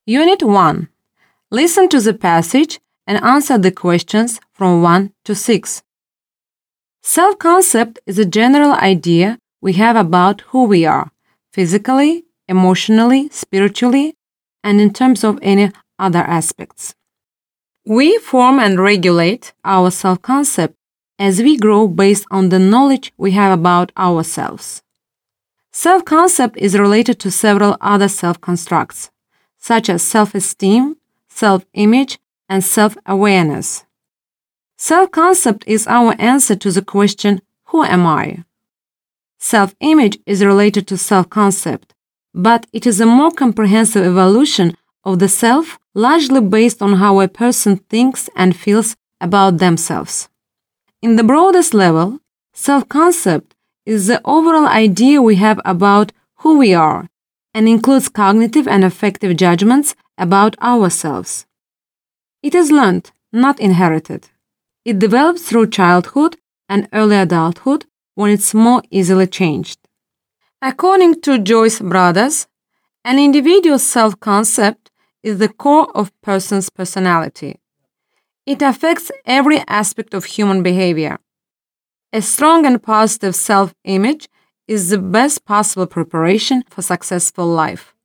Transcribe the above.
Unit 1. Listen to the passage and answer the questions from 1 to 6. Self-concept is a general idea we have about who we are, physically, emotionally, spiritually, and in terms of any other aspects. We form and regulate our self-concept as we grow based on the knowledge we have about ourselves. Self-concept is related to several other self-constructs, such as self-esteem, self-image, and self-awareness. Self-concept is our answer to the question, who am I? Self-image is related to self-concept, but it is a more comprehensive evolution of the self, largely based on how a person thinks and feels about themselves. In the broadest level, self-concept is the overall idea we have about who we are and includes cognitive and affective judgments about ourselves. It is learned, not inherited. It develops through childhood and early adulthood when it's more easily changed. According to Joyce Brothers, an individual's self-concept is the core of a person's personality. It affects every aspect of human behavior. A strong and positive self-image is the best possible preparation for successful life.